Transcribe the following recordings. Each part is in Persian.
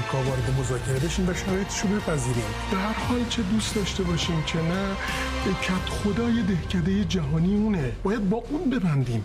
آمریکا وارد مذاکره بشیم و شرایطش رو بپذیریم. به هر حال چه دوست داشته باشیم چه نه، کت خدای دهکده جهانی اونه، باید با اون ببندیم.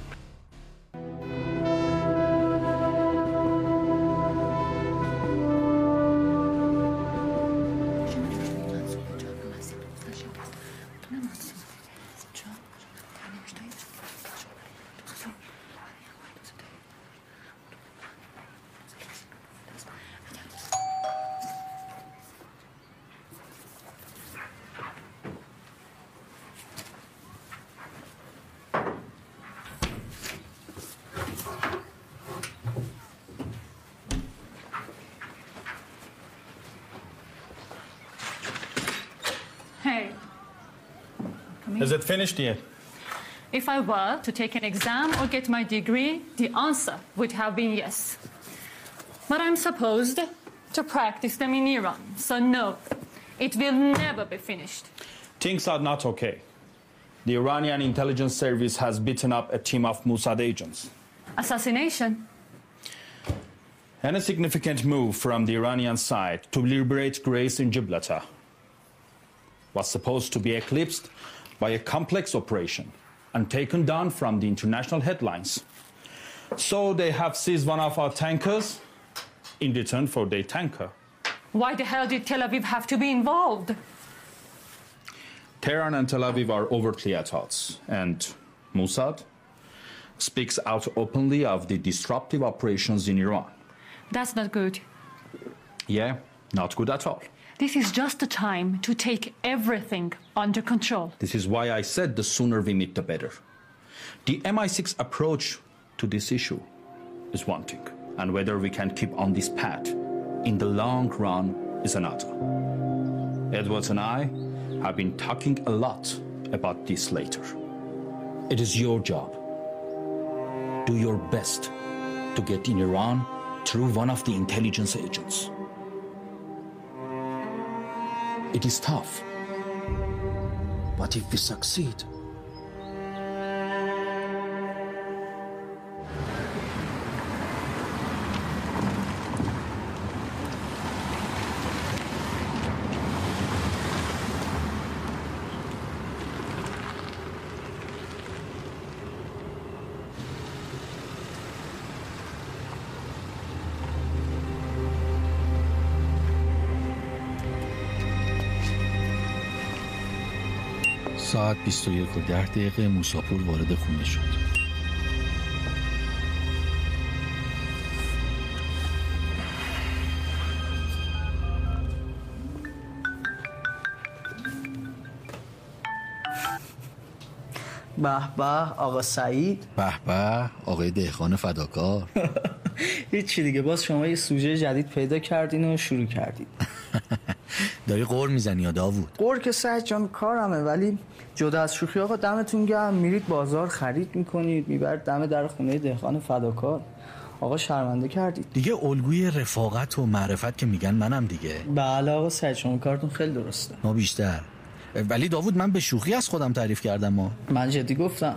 Is it finished yet? If I were to take an exam or get my degree, the answer would have been yes. But I'm supposed to practice them in Iran, so no, it will never be finished. Things are not okay. The Iranian intelligence service has beaten up a team of Mossad agents. Assassination? And a significant move from the Iranian side to liberate Grace in Gibraltar was supposed to be eclipsed by a complex operation and taken down from the international headlines. So they have seized one of our tankers in return for their tanker. Why the hell did Tel Aviv have to be involved? Tehran and Tel Aviv are overtly at odds, and Mossad speaks out openly of the disruptive operations in Iran. That's not good. Yeah, not good at all. This is just the time to take everything under control. This is why I said the sooner we meet, the better. The MI6 approach to this issue is one thing, and whether we can keep on this path in the long run is another. Edwards and I have been talking a lot about this later. It is your job. Do your best to get in Iran through one of the intelligence agents. It is tough, but if we succeed, ساعت 21:10 موساپور وارد خونه شد. به به آقا سعید. به به آقای دهقان فداکار. هیچی دیگه، باز شما یه سوژه جدید پیدا کردین و شروع کردید. داری قور میزنی یا داوود؟ قور که سعید جان کارمه، ولی جدا از شوخی آقا دمتون گرم، میرید بازار خرید میکنید میبرید دم در خونه دهقان فداکار. آقا شرمنده کردید دیگه. الگوی رفاقت و معرفت که میگن منم دیگه. بله آقا سعید شما کارتون خیلی درسته. ما بیشتر. ولی داوود من به شوخی از خودم تعریف کردم. من جدی گفتم.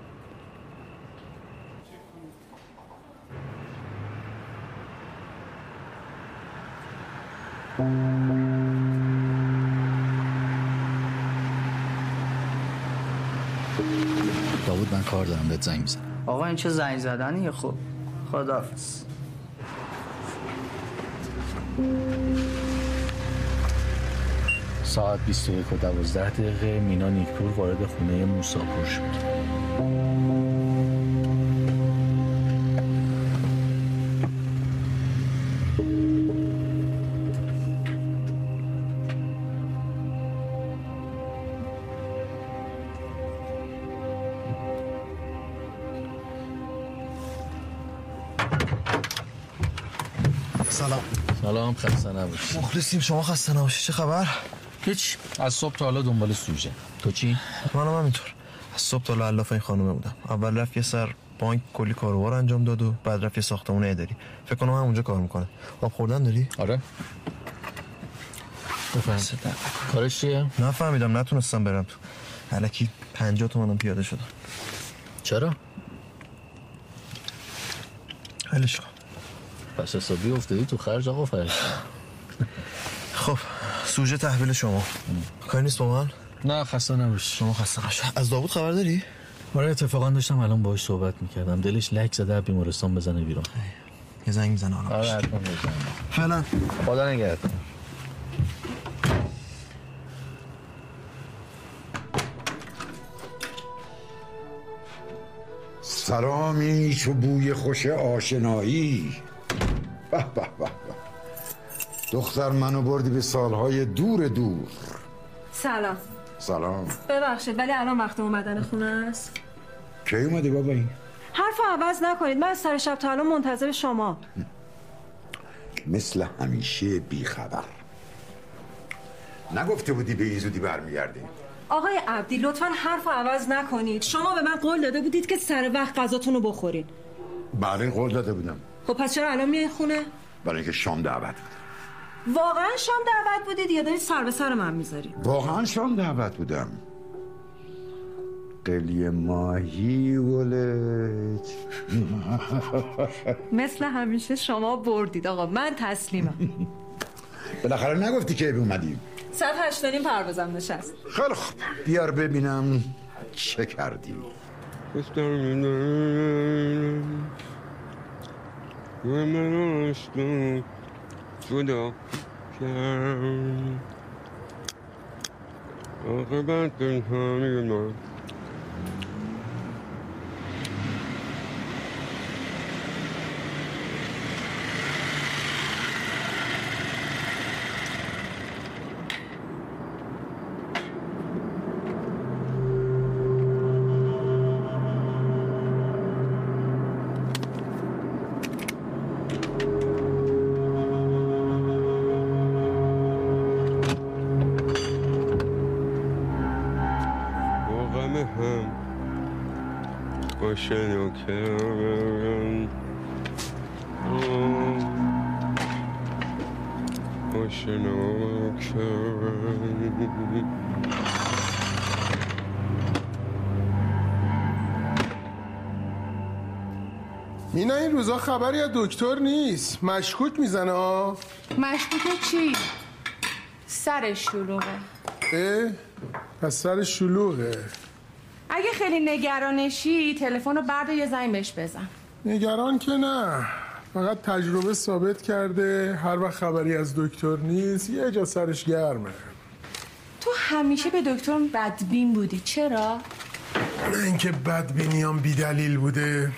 داوود من کار دارم، بهت زنگ میزنم. آقا این چه زنگ زدنیه؟ خب خداحافظ. ساعت 21:12 مینا نیکپور وارد خونه موساپور شد. سلام، خسته نباشی. مخلصیم، شما خسته نباشی. چه خبر؟ هیچ، از صبح تا حالا دنبال سوژه. تو چی؟ منم همینطور. از صبح تا حالا علاف این خانومه بودم. اول رفت یه سر بانک کلی کاروبار انجام داد و بعد رفت یه ساختمون اداری. فکر کنم همونجا کار میکنه. آب خوردن داری؟ آره. بفهم. کارش چیه؟ نفهمیدم، نتونستم برم تو. الکی 50 تومنم پیاده شدم. چرا؟ ولش کن. پس حسابی افتادی تو خرج آقا فرشته. خب سوژه تحویل شما. کاری نیست با من؟ نه خسته نباش. شما خسته نباش. از داوود خبر داری؟ آره اتفاقا داشتم الان باهاش صحبت میکردم. دلش لک زده بیمارستان بزنه بیرون. یه زنگ میزنه حالا. آره حتما بزنه. فعلا خدا نگهدار. سلامی چو بوی خوش آشنایی. به به به. دختر منو بردی به سالهای دور دور. سلام. سلام. ببخشید ولی الان وقت اومدن خونه است. کی اومدی بابا این؟ حرفو عوض نکنید، من از سر شب تا الان منتظر شما. مثل همیشه بیخبر. نگفته بودی به این زودی برمیگردی؟ آقای عبدی لطفاً حرفو عوض نکنید. شما به من قول داده بودید که سر وقت غذاتون رو بخورین. بله قول داده بودم. خب پس چرا الان میای خونه؟ برای اینکه شام دعوت بود. واقعا شام دعوت بودید یا دارید سر به سر من میذارید؟ واقعا شام دعوت بودم. قلی ماهی ولج. مثل همیشه شما بردید آقا، من تسلیمم. بالاخره نگفتی که اومدیم. 108 پروازم نشست. خیلی خوب بیار ببینم چه کردی. جدا کرد عاقبت پنهانی من. آشنا کردم آشنا کردم. مینا این روزا خبری از دکتر نیست، مشکوک میزنه ها. مشکوک چی؟ سرش شلوغه. پس سرش شلوغه. اگه خیلی نگرانشی تلفن رو بردار یه زنگ بهش بزن. نگران که نه، فقط تجربه ثابت کرده هر وقت خبری از دکتر نیست یه جا سرش گرمه. تو همیشه به دکتر بدبین بودی، چرا؟ نه اینکه بدبینیام بی دلیل بوده.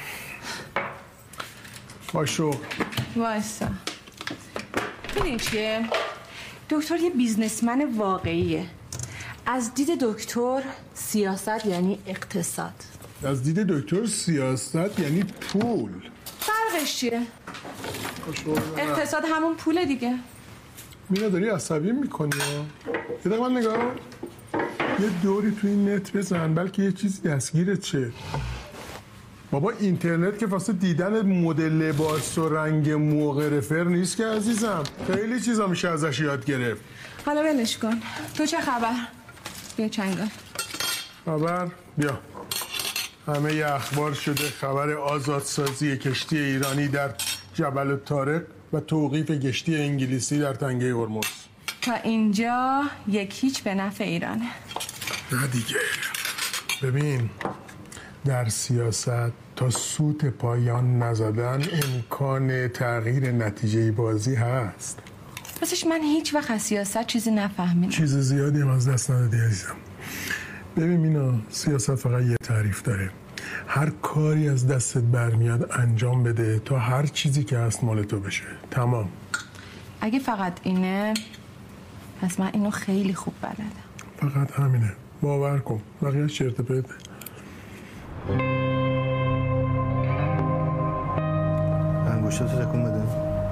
باشو وایسا. ببین چیه؟ دکتر یه بیزنسمن واقعیه. از دید دکتر سیاست یعنی اقتصاد. از دید دکتر سیاست یعنی پول. فرقش چیه؟ اقتصاد همون پول دیگه. مینا داری عصبی میکنی ها؟ یه دقیقه من نگاه. یه دوری تو این نت بزن بلکه یه چیزی دستگیرت چه. بابا اینترنت که واسه دیدن مدل لباس و رنگ موقع رفر نیست که عزیزم. خیلی چیزا میشه ازش یاد گرفت. حالا ولش کن. تو چه خبر؟ بیا چنگال. خبر؟ بیا. همه ی اخبار شده خبر آزادسازی کشتی ایرانی در جبل الطارق و توقیف کشتی انگلیسی در تنگه هرمز. تا اینجا هیچ به نفع ایرانه. نه دیگه. ببین در سیاست تا سوت پایان نزدن امکان تغییر نتیجه بازی هست. راستش من هیچ وقت از سیاست چیزی نفهمیدم. چیز زیادی هم از دست ندادی عزیزم. ببین مینا سیاست فقط یه تعریف داره. هر کاری از دستت برمیاد انجام بده تا هر چیزی که هست مال تو بشه. تمام. اگه فقط اینه پس من اینو خیلی خوب بلدم. فقط همینه. باور کن. بقیه چرت و پرته. انگشتاتو تکون بده.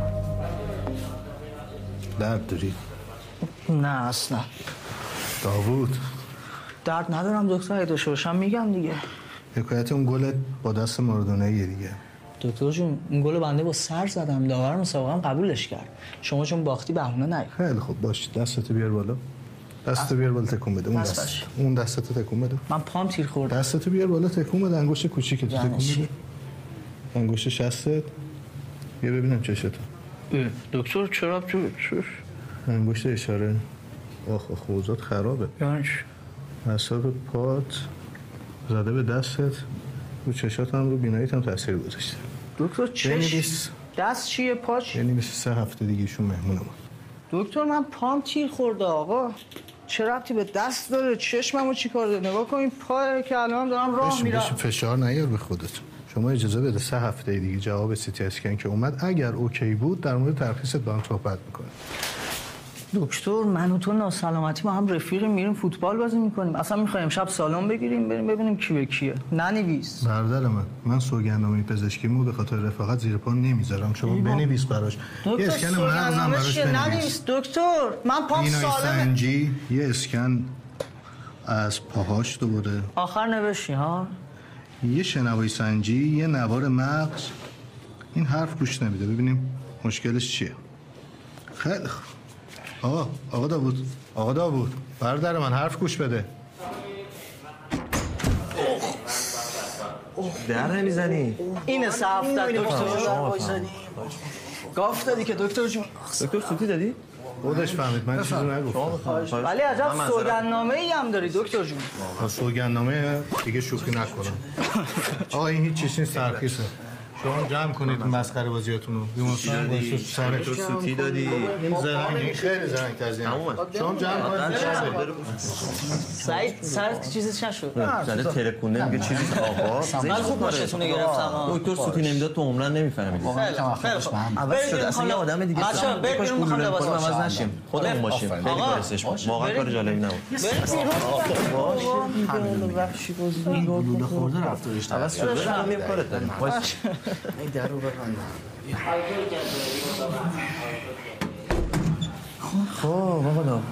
درد داری؟ نه اصلا. داوود درد ندارم دکتر، اگه داشته باشم میگم دیگه. حکایت اون گلت با دست مارادوناییه دیگه. دکتر جون اون گل بنده با سر زدم، داور مسابقه‌ام قبولش کرد. شما چون باختی بهونه نیار. خیلی خوب باش، دستتو بیار بالا. دستتو بیار بالا تکون بده. اون دستتو تکون بده. من پام تیر خورد. دستتو بیار بالا تکون بده. انگشت کوچیکتو تکون بده. انگشت شستت. یه ببینم چشتو. دکتر چرا انگشت اشاره. آخ اوضاعت خرابه. یعنی اعصاب پات زده به دستت، رو چشات هم رو بیناییت هم تاثیر گذاشته. دکتر چش دست چیه پاش؟ یعنی مثل 3 هفته دیگه ایشون مهمونه ما. دکتر من پام تیر خورده آقا. چه ربطی به دست داره؟ چشممو چیکار داره؟ نگاه کن این پای که الان دارم راه میرم. فشار نیار به خودت. شما اجازه بده 3 هفته دیگه جواب سی تی اسکن که اومد اگر اوکی بود در مورد ترخیصت با هم صحبت میکنیم. دکتر من و تو ناسلامتی ما هم رفیقیم، میریم فوتبال بازی میکنیم. اصلا میخوایم شب سالن بگیریم بریم ببینیم کی به کیه. ننویس. برادر من سوگندنامه پزشکیمو به خاطر رفاقت زیر پا نمیذارم. شما بنویس براش. یه اسکن مغزم براش بنویس. دکتر من پام سالمه. سنجی یه اسکن از پاهاش دوباره. آخر نوشی ها. یه شنوایی سنجی، یه نوار مغز. این حرف گوش نمیده. ببینیم مشکلش چیه. خیلی خوب. آقا داوود برادر من حرف گوش بده. در نمیزنی؟ اینه صف داد دکتر. گاف دادی که دکتر جون. دکتر سوتی دادی؟ خودش فهمید من چیزی نگفتم. ولی عجب سوگندنامه‌ای هم داری دکتر جون. سوگندنامه دیگه شوخی نکنم. آقا این هیچ چیزی نیست، ترخیصه. شما جمع کنید مسخره بازیاتون رو. بیمارستان واسه سرت تو سوتی دادی. این زرنگ خیلی زرنگ تازه. شما جمع کنید. سعید سرت چیزی نشد. زده تلکونه میگه چیزی آقا. من خوب ماشتون گرفتم. دکتر سوتی نمیداد تو عمرن نمیفهمیدی. عوض شده اصلا یه آدم دیگه. بچا بریم میخوام لباس عوض نشیم. خودمون باشیم. خیلی کارش واقعا کار جالبی نبود. بریم وحشی بازی نگاه لوله خورده رفتارش عوض شده. همین کارت داریم. این در رو ببندم. خب آقا داوود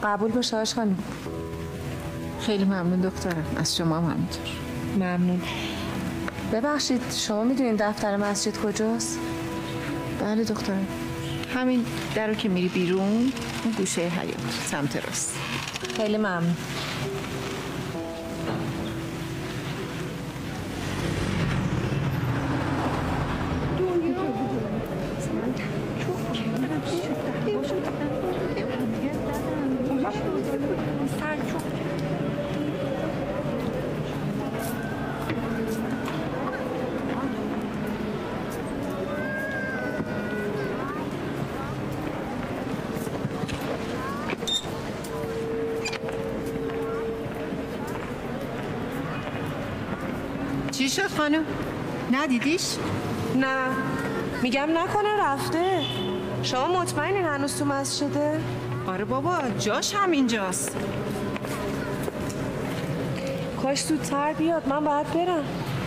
قبول باشه آش خانم. خیلی ممنون دکترم، از شما هم همینطور. ممنون. ببخشید شما میدونین دفتر مسجد کجاست؟ بله دکترم، همین در رو که میری بیرون اون گوشه حیاط سمت راست. خیلی ممنون. چی شد خانم؟ ندیدیش؟ نه میگم نکنه رفته. شما مطمئنین هنوز تو مسجده؟ آره بابا جاش همینجاست. کاش زودتر بیاد، من باید برم.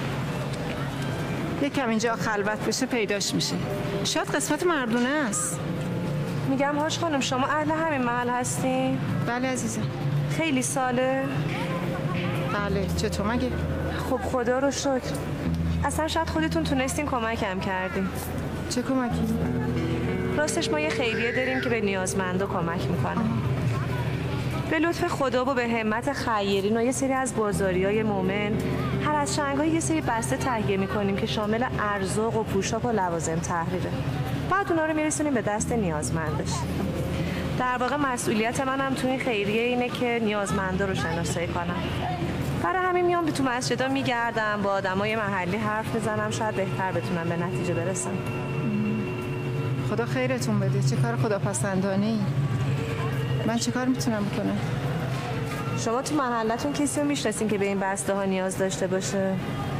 یکم اینجا خلوت بشه پیداش میشه. شاید قسمت مردونه است. میگم هاش خانم شما اهل همین محل هستین؟ بله عزیزم. خیلی ساله؟ بله. چطور مگه؟ خب خدا رو شکر. اصلا شاید خودتون تونستین کمکم کردین. چه کمکی؟ راستش ما یه خیریه داریم که به نیازمندا کمک میکنه. به لطف خدا و به همت خیرین و یه سری از بازاریای مومن هر از چنگایی یه سری بسته تهیه میکنیم که شامل ارزاق و پوشاک و لوازم تحریره. بعد اونا رو میرسونیم به دست نیازمندش. در واقع مسئولیت منم تو این خیریه اینه که نیازمندا رو شناسایی کنم. برای همین میام به تو مسجدا میگردم، با آدمای محلی حرف میزنم، شاید بهتر بتونم به نتیجه برسم. خدا خیرتون بده. چه کار خداپسندانه‌ای. من چه کار میتونم بکنم؟ شما تو محلتون کسی رو میشناسین که به این بسته ها نیاز داشته باشه؟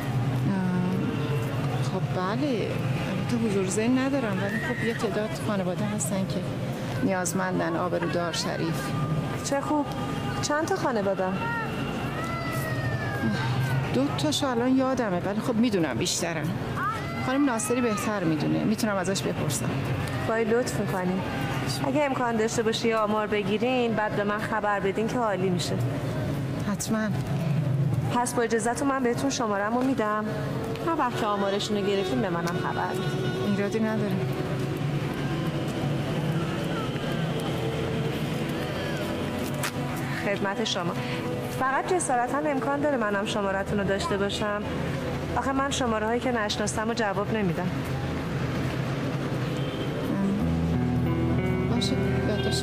خب بله، تو حضور ذهن ندارم ولی خب یه تعداد خانواده هستن که نیازمندن. آبرودار، شریف. چه خوب. چند تا خانواده؟ 2 تاشو الان یادمه ولی خب میدونم بیشترن. خانم ناصری بهتر میدونه، میتونم ازش بپرسم. باید لطف میکنین. اگه امکان داشته باشی یا آمار بگیرین بعد به من خبر بدین که عالی میشه. حتما. پس با اجازهتون من بهتون شماره‌مو میدم. هر وقت که آمارشون رو گرفتین به منم خبر بدین. ایرادی نداره. خدمت شما. فقط جسارتاً امکان داره منم شماره‌تون رو داشته باشم. آخه من شماره هایی که نشناسم و جواب نمیدم. باشه یادداشت.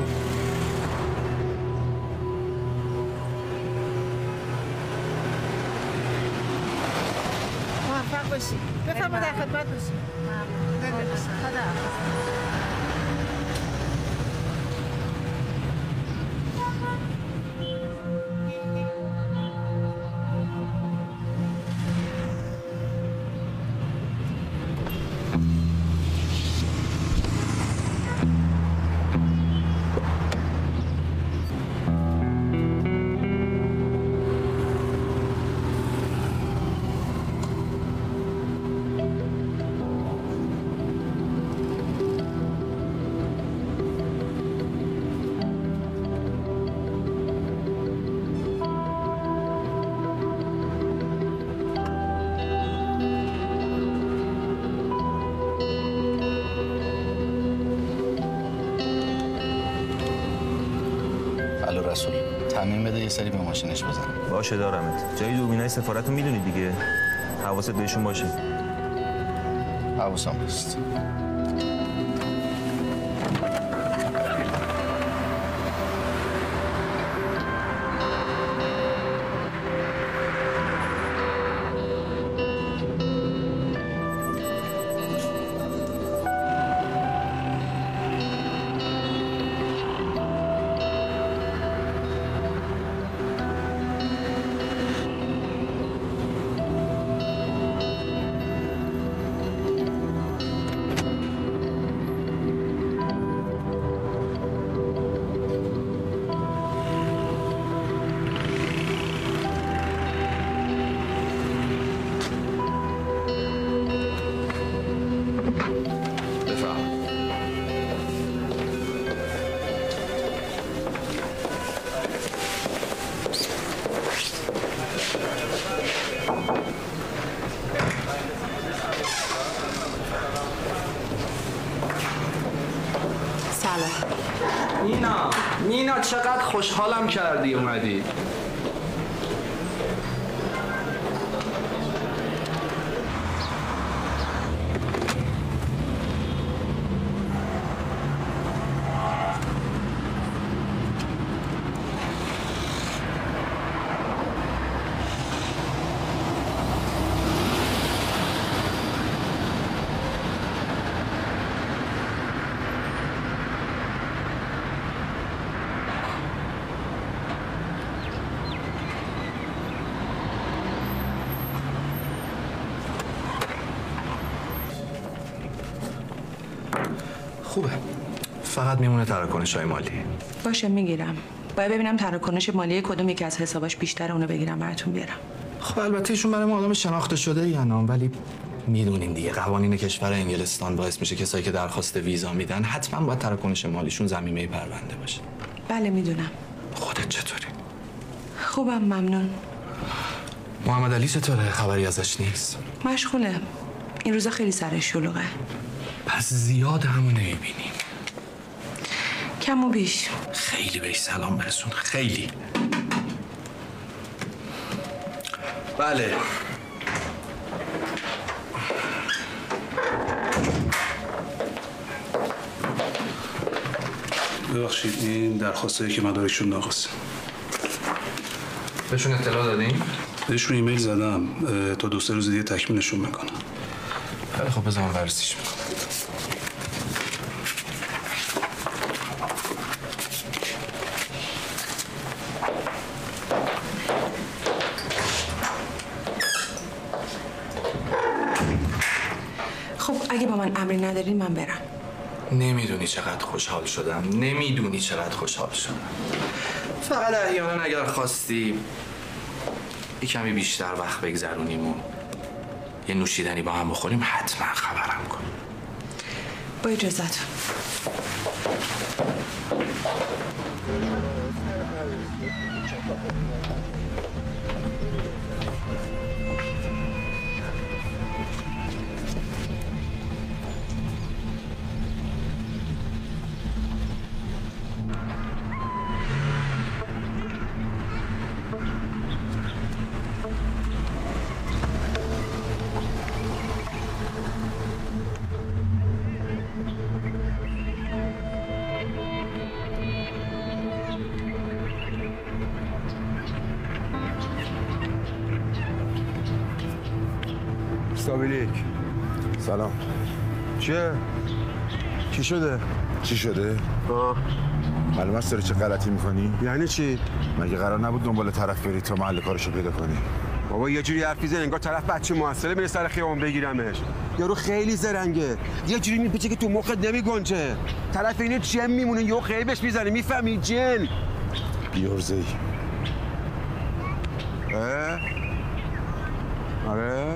موفق باشی. بفرما در خدمت باشی. رسول تامین بده یه سری به ماشینش بزنم. باشه دارمت. جای دوربینای سفارت رو میدونی دیگه. حواست بهشون باشه. حواسم هست. خوشحالم کردی اومدی. خوبه. فقط میمونه تراکنش‌های مالی. باشه میگیرم. باید ببینم تراکنش مالی کدوم یکی از حساباش بیشتره، اونو بگیرم براتون بیارم. خب البته ایشون برای ما آدم شناخته شده یا نه، ولی میدونین دیگه قوانین کشور انگلستان باعث میشه کسایی که درخواست ویزا میدن حتما باید تراکنش مالیشون ضمیمه پرونده باشه. بله میدونم. خودت چطوری؟ خوبم ممنون. محمد علی چطوره؟ خبری ازش نیست؟ مشغوله. این روزا خیلی سرش شلوغه. پس زیاد همو نمیبینیم. کم و بیش. خیلی بهش سلام برسون. خیلی. بله. ببخشید این درخواستایی که مدارکشون ناقصه. بهشون اطلاع دادین؟ بهشون ایمیل زدم تا 2-3 روز دیگه تکمیلشون میکنم. خیلی خب بذار من بررسیش میکنم. خب اگه با من امری ندارین من برم. نمیدونی چقدر خوشحال شدم. نمیدونی چقدر خوشحال شدم. فقط احیانا اگر خواستی یه کمی بیشتر وقت بگذرونیم و یه نوشیدنی با هم بخوریم حتما خبرم کن. با اجازت. سابیلیک سلام. چیه؟ چی شده؟ چی شده؟ معلوم است داری چه غلطی میکنی؟ یعنی چی؟ مگه قرار نبود دنبال طرف بری تا محل کارشو پیدا کنی؟ بابا یه جوری حرف میزنه انگار طرف بچه موصله میره سر خیابون بگیرمش. یارو خیلی زرنگه. یه جوری میپیچه که تو مخت نمیگنجه. طرف اینه جن میمونه یهو خیبش میزنه میفهمی جن. بیورزه‌ای. آره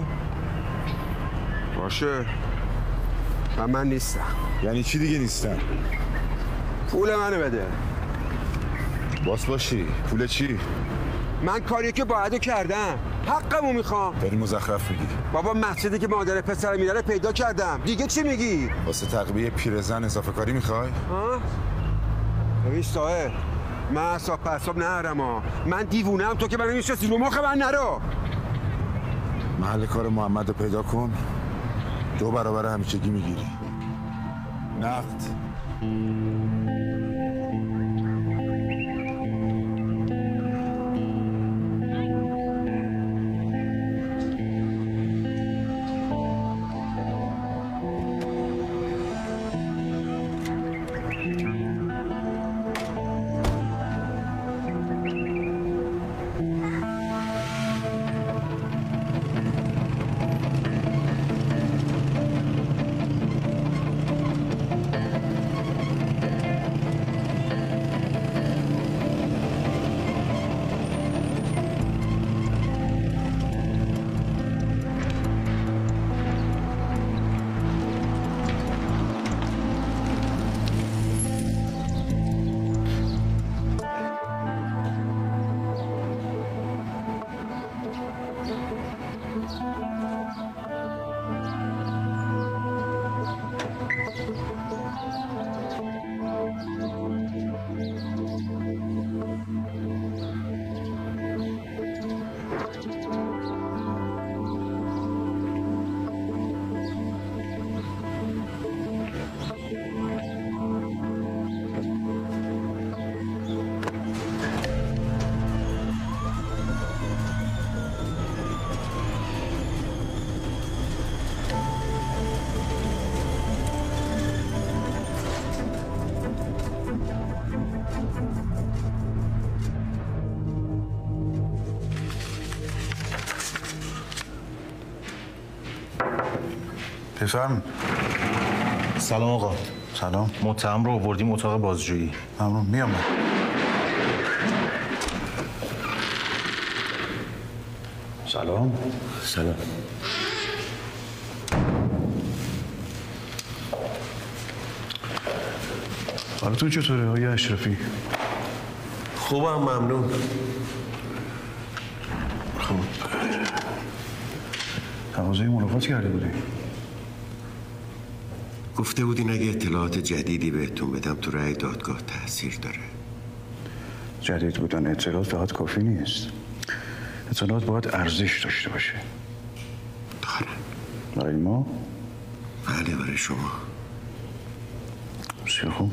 باشه. من نیستم. یعنی چی دیگه نیستم؟ پول منو بده. باس باشی. پول چی؟ من کاری که باید کردم. حقمو میخوام. داری مزخرف میگی. بابا مسجدی که مادر پسر میره پیدا کردم. دیگه چی میگی؟ واسه تقویه پیرزن اضافه کاری میخوای؟ ها؟ ببین سایه من اصاب پرساب نهرم ها. من دیوونم تو که منو میشستی رو مخ من نرو. محل کار محمد رو پیدا کن. 2 برابر همیشگی میگیری. نقد. بفرم. سلام آقا. سلام. متهم رو آوردیم اتاق بازجویی. ممنون. میام. سلام. سلام. حالتون چطوره آقای اشرفی؟ خوبم ممنون. خب تقاضای ملاقات کرده بودی؟ گفته بودین اگه اطلاعات جدیدی بهتون بدم تو رأی دادگاه تاثیر داره. جدید بودن اطلاعات فقط کافی نیست. اطلاعات باید ارزش داشته باشه. داره. برای ما؟ بله برای شما. بسیار خوب.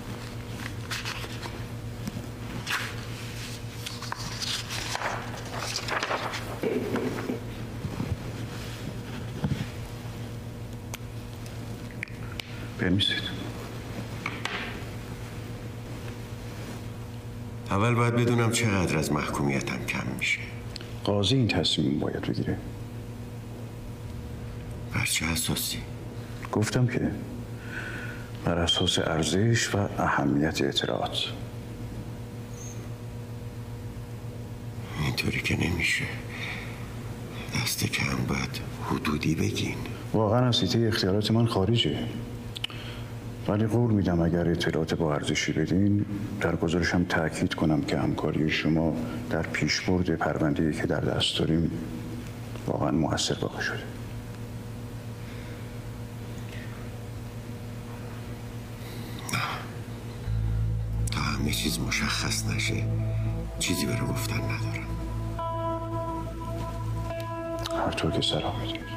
بنویسید. اول باید بدونم چقدر از محکومیتم کم میشه. قاضی این تصمیم باید بگیره. بر چه اساسی؟ گفتم که بر اساس ارزش و اهمیت اطلاعات. اینطوری که نمیشه. دست کم باید حدودی بگین. واقعا از حیطه اختیارات من خارجه، ولی قول میدم اگر اطلاعات با ارزشی بدین در گزارشم تاکید کنم که همکاری شما در پیشبرد پرونده‌ای که در دست داریم واقعا موثر واقع شده. تا همه چیز مشخص نشه چیزی برای گفتن ندارم. هر طور که سلام میدید.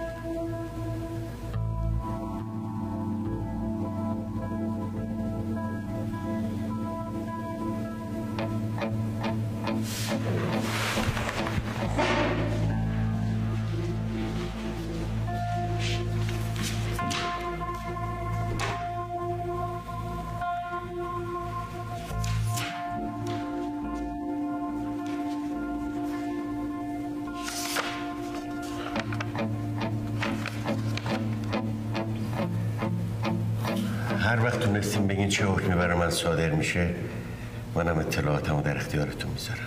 هر وقت تونستیم بگین چه حکمی برای من صادر میشه منم اطلاعاتمو در اختیارتون میذارم.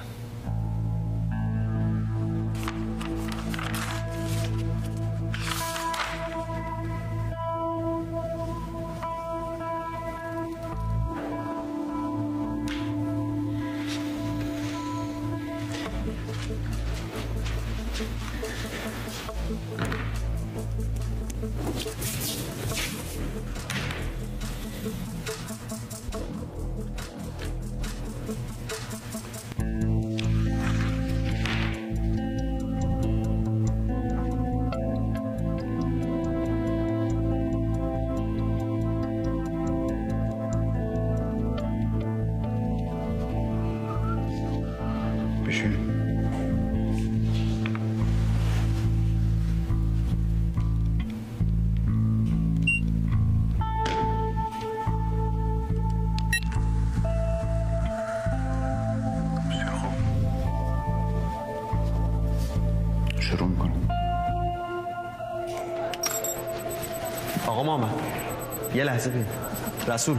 شروع میکنم. آقا محمد یه لحظه بید. رسول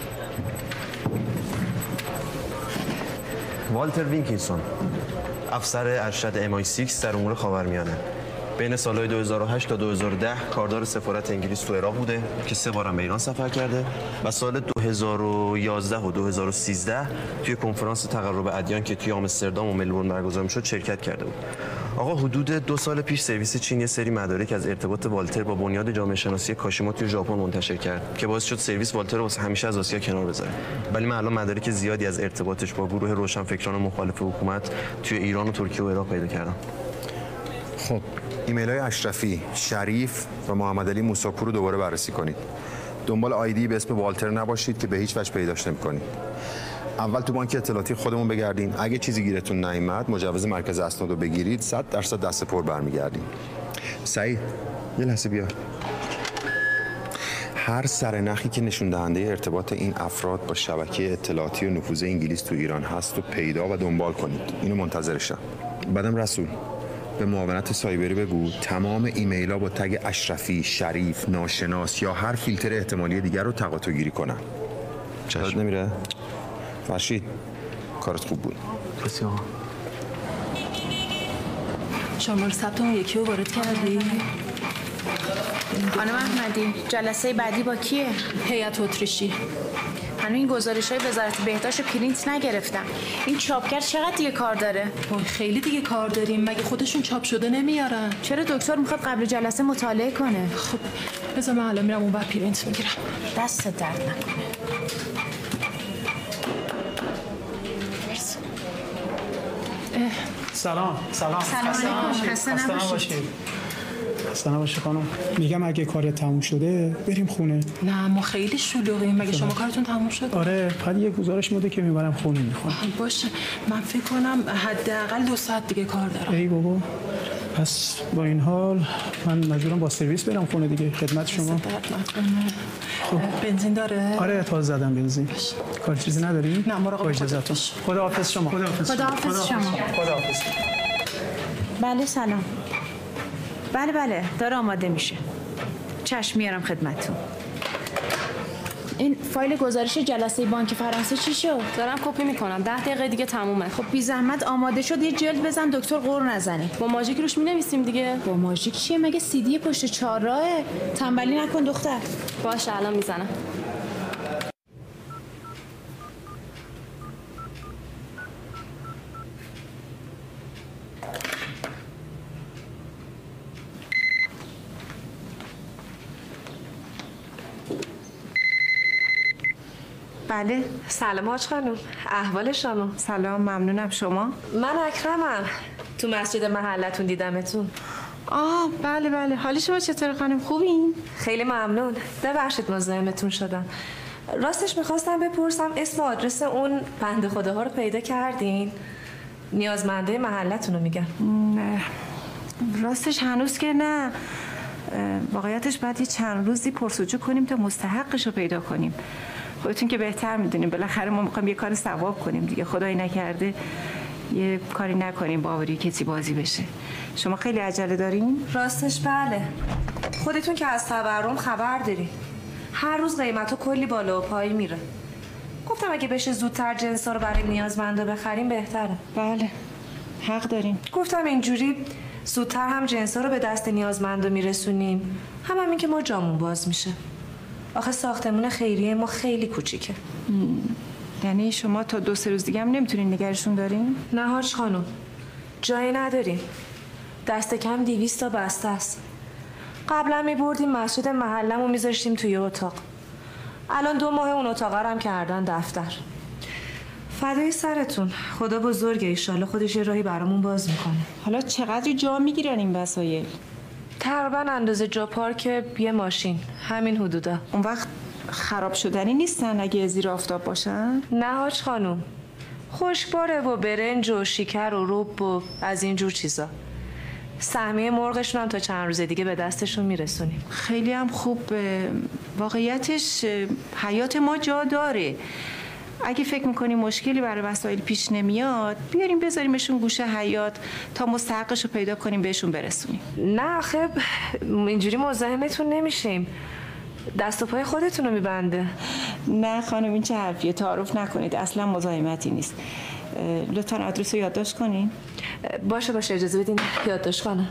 والتر وینکینسون، افسر ارشد MI6 در امور خاورمیانه. بین سالهای 2008 تا 2010 کاردار سفارت انگلیس تو عراق بوده که 3 بارم به ایران سفر کرده و سال 2011 و 2013 توی کنفرانس تقرب ادیان که توی آمستردام و ملبورن برگزار میشد شرکت کرده بود. آقا حدود 2 سال پیش سرویس چین یه سری مدارک از ارتباط والتر با بنیاد جامعه شناسی کاشیما توی ژاپن منتشر کرد که باعث شد سرویس والتر رو واسه همیشه از آسیا کنار بذاره. ولی من الان مدارک زیادی از ارتباطش با گروه روشنفکران مخالف حکومت توی ایران و ترکیه و عراق پیدا کردم. خب ایمیل های اشرفی، شریف و محمد علی موساپور رو دوباره بررسی کنید. دنبال آیدی به اسم والتر نباشید که به هیچ وجه پیداش نمی‌کنید. اول تو بانک اطلاعاتی خودمون بگردین. اگه چیزی گیرتون نیامد مجوز مرکز اسناد رو بگیرید. 100% دست پر برمیگردین. سعید یه لحظه بیا. هر سرنخی که نشون دهنده ارتباط این افراد با شبکه اطلاعاتی و نفوذ انگلیس تو ایران هست و پیدا و دنبال کنید. اینو منتظرشم. بعدم رسول به معاونت سایبری بگو تمام ایمیل ها با تگ اشرفی، شریف، ناشناس یا هر فیلتر احتمالی دیگر رو تقاطع گیری کنن. چرا نمیره؟ فرشید کارت خوب بود. بسیار. شماره ثبت اون یکی رو وارد کردی؟ خانم احمدی جلسه بعدی با کیه؟ هیئت اتریشی. هنوز این گزارش‌های وزارت بهداشت پرینت نگرفتم. این چاپگر چقدر دیگه کار داره؟ خیلی دیگه کار داریم. مگه خودشون چاپ شده نمیارن؟ چرا دکتر میخواد قبل جلسه مطالعه کنه؟ خب بذار من الان میرم اونور پرینت میگیرم. دست درد نکنه. سلام. سلام علیکم. خسته نباشید. خسته نباشید خانم. میگم اگه کار تموم شده بریم خونه. نه ما خیلی شلوغیم. مگه شما کارتون تموم شد؟ آره فقط یه گزارش مونده که میبرم خونه میخونم. باشه من فکر کنم حداقل 2 ساعت دیگه کار دارم. ای بابا. پس با این حال من مجبورم با سرویس برم خونه دیگه. خدمت شما. خب بنزین داره؟ آره تازه زدم بنزین. کار چیزی نداری؟ نه مراقب اجازهتون. خداحافظ شما. خداحافظ شما. خداحافظ. بله سلام. بله داره آماده میشه. چشم میارم خدمتتون. این فایل گزارش جلسه بانک فرانسه چی شد؟ دارم کپی میکنم. 10 دقیقه دیگه تمومه. خب بی زحمت آماده شد یه جلد بزن دکتر قور نزنه. با ماژیک روش مینویسیم دیگه. با ماژیک چیه؟ مگه CD پشت 4 راهه؟ تنبلی نکن دختر. باشه الان میزنم. بله سلام حاج خانم. احوال شما؟ سلام ممنونم. شما؟ من اکرمم. تو مسجد محلتون دیدمتون. بله حال شما چطور خانم؟ خوبین؟ خیلی ممنون. ببخشید مزاحمتون شدم. راستش میخواستم بپرسم اسم و آدرس اون بنده خداها رو پیدا کردین؟ نیازمنده محلتون رو میگم. نه راستش هنوز که نه. واقعیتش باید یه چند روزی پرسجو کنیم تا مستحقش رو پیدا کنیم. خودتون که بهتر میدونیم بالاخره ما میخوایم یه کار ثواب کنیم دیگه. خدایی نکرده یه کاری نکنیم باوری کسی بازی بشه. شما خیلی عجله دارین؟ راستش بله. خودتون که از تورم خبر دارین. هر روز قیمتا کلی بالا و پایی میره. گفتم اگه بشه زودتر جنسا رو برای نیازمندا بخریم بهتره. بله حق دارین. گفتم اینجوری زودتر هم جنسا رو به دست نیازمندا میرسونیم، هم همین که ما جامون باز میشه. آخه ساختمون خیریه ما خیلی کوچیکه. یعنی شما تا 2-3 روز دیگه هم نمیتونین نگرشون دارین؟ نه حاج خانم جایی نداریم. دست کم 200 تا بسته است. قبلا میبردیم مسجد محلمو میذاشتیم توی اتاق. الان 2 ماه اون اتاق هم کردن دفتر. فدای سرتون. خدا بزرگه. ایشالا خودش یه راهی برامون باز میکنه. حالا چقدر جا میگیرن این وسایل؟ تقریبا اندازه جا پارک یه ماشین. همین حدودا. اون وقت خراب شدنی نیستن اگه زیر آفتاب باشن؟ نه حاج خانوم. خشکباره و برنج و شکر و رب و از اینجور چیزا. سهمیه مرغشون هم تا چند روز دیگه به دستشون میرسونیم. خیلی هم خوب. واقعیتش حیات ما جا داره. اگه فکر میکنی مشکلی برای وسایل پیش نمیاد بیاریم بذاریمشون گوشه حیات تا مستحقش رو پیدا کنیم بهشون برسونیم. نه آخه اینجوری مزاحمتون نمیشیم. دست و پای خودتون رو میبنده. نه خانم این چه حرفیه؟ تعارف نکنید. اصلا مزاحمتی نیست. لطفا آدرس رو یادداشت کنین. باشه اجازه بدین یادداشت کنم.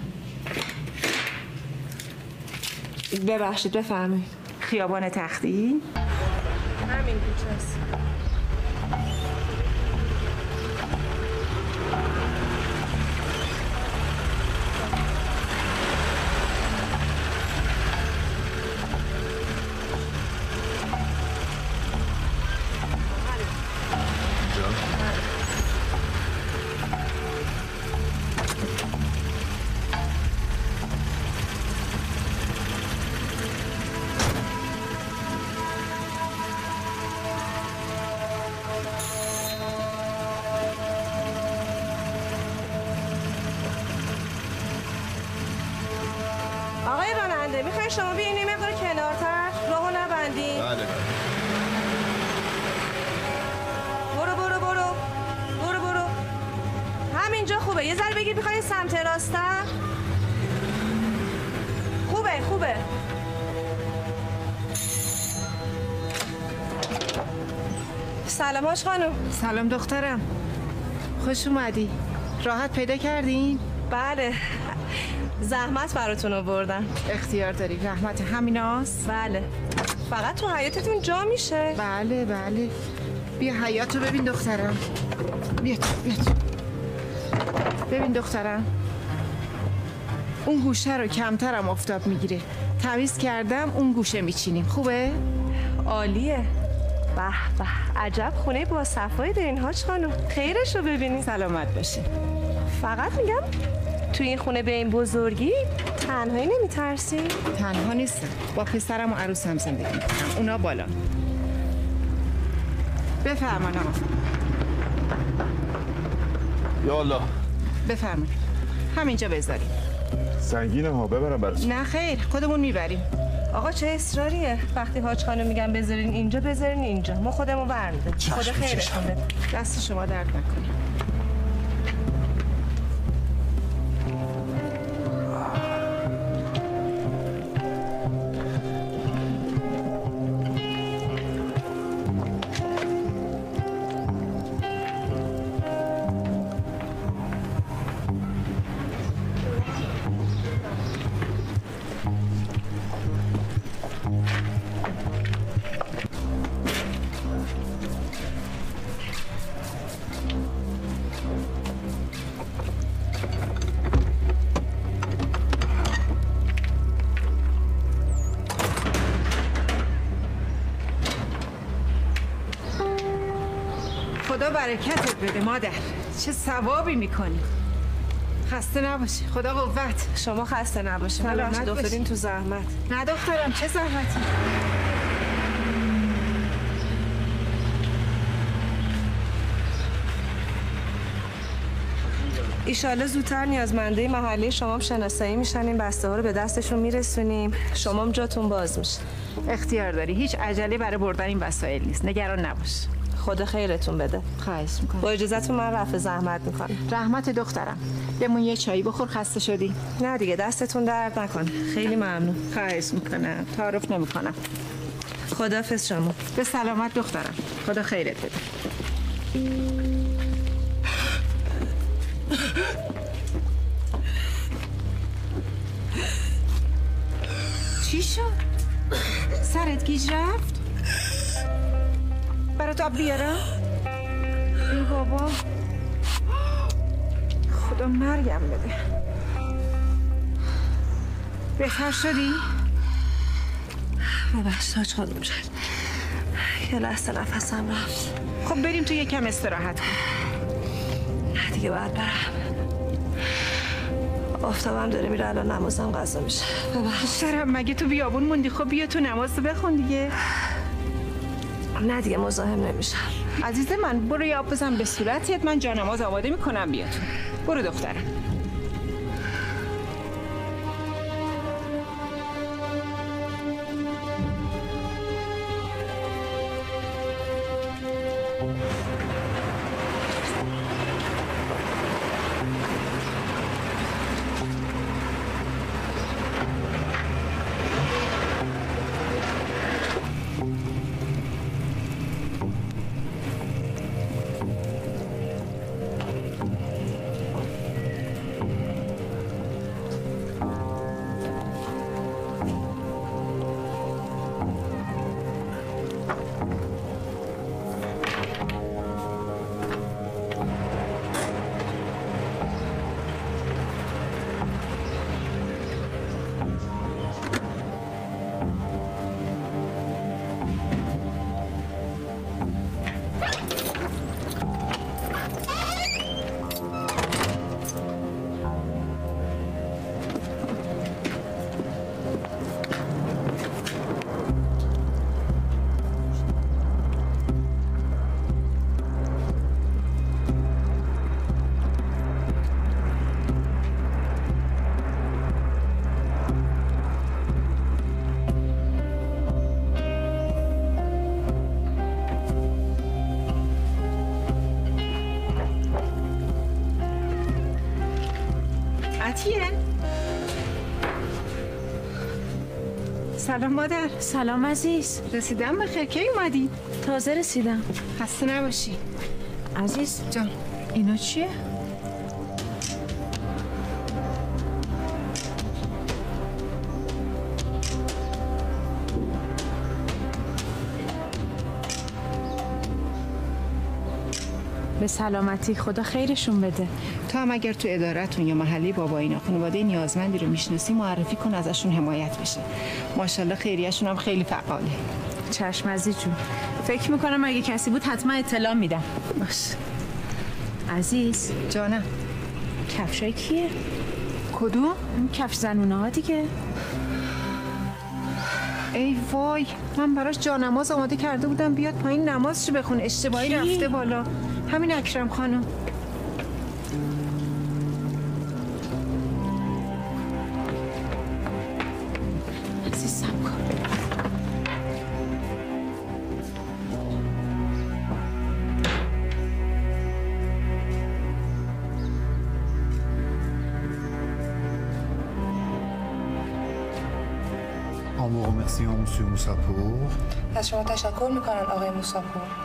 ببخشید بفرمایید. خیابان تختی؟ همین کوچه است. آقای راننده میخواین شما بیاین یه مقدار کنارتر راهو نبندین. بله برو همین اینجا خوبه. یه ذره بگیر بخوای سمت راستم. خوبه. سلام هاش خانم. سلام دخترم. خوش اومدی. راحت پیدا کردین؟ بله. زحمت براتون آوردن. اختیار داری. رحمت همیناست؟ بله. فقط تو حیاتتون جا میشه؟ بله. بیا حیاتو ببین دخترم. بیا تو. ببین دخترم. اون گوشه رو کمترم آفتاب میگیره. تمیز کردم اون گوشه میچینیم. خوبه؟ عالیه. به عجب خونه با صفایی دارین هاج خانم. خیرش رو ببینین. سلامت باشی. فقط میگم تو این خونه به این بزرگی تنهایی نمیترسی؟ تنها نیستم. با پسرم و عروسم زندگی میکنم. اونا بالا. بفرمان آقا. یا الله. بفرمان. همینجا بذاریم. سنگینه ها، ببرم براتون. نه خیر، خودمون میبریم. آقا چه اصراریه؟ وقتی حاج خانم میگن بذارین اینجا بذارین اینجا. ما خودمون برمی‌داریم. خدا خیرتون بده. دست شما درد نکنه. خدا برکتت بده مادر. چه ثوابی میکنی. خسته نباشی. خدا قوت. شما خسته نباشید. سلامت افتادین تو زحمت. نه دخترم چه زحمتی. ایشالا زودتر نیازمنده محله شما هم شناسایی میشن. این بسته ها رو به دستشون میرسونیم. شما هم جاتون باز میشه. اختیار داری. هیچ عجله برای بردن این وسایل نیست. نگران نباش. خدا خیرتون بده. خواهش میکنم. با اجازهتون من رفع زحمت میکنم. رحمت دخترم. بمون یه چایی بخور. خسته شدی؟ نه دیگه دستتون درد نکنه. خیلی ممنون. خواهش میکنم. تعارف نمیکنم. خداحافظ شما. به سلامت دخترم. خدا خیرت بده. چی شد؟ سرت گیج رفت؟ برات آب بیارم؟ ای بابا خدا مرگم بده. بهتر شدی؟ ببخشید حاج خانم جان. یه لحظه نفسم رفت. خب بریم تو یکم استراحت کن. نه دیگه باید برم. آفتابم داره میره. الان نمازم قضا میشه. سرم مگه تو بیابون موندی؟ خب بیا تو نماز بخون دیگه. نه دیگه مزاحم نمیشم. عزیز من برو یه آب بزن به صورتت. من جانماز آماده میکنم. بیا تو. برو دخترم. عطیه. سلام مادر. سلام عزیز. رسیدم بخیر. کی اومدی؟ تازه رسیدم. خسته نباشی. عزیز جان اینا چیه؟ به سلامتی، خدا خیرشون بده. تو هم اگر تو ادارتون یا محله بابا اینا خانواده نیازمندی رو میشناسی معرفی کن ازشون حمایت بشه. ماشاءالله خیریه‌شون هم خیلی فعاله. چشم عزیز جون. فکر میکنم اگه کسی بود حتما اطلاع میدم. باش. عزیز جانم. کفشای کیه؟ کدوم؟ کفش زنونه ها دیگه. ای وای، من براش جانماز آماده کرده بودم بیاد پایین نمازشو بخونه، اشتباهی رفته بالا. همین اکرم خانم. عزیزم کن. En vous remerciant, monsieur Moussapour. از شما تشکر میکنن آقای موساپور.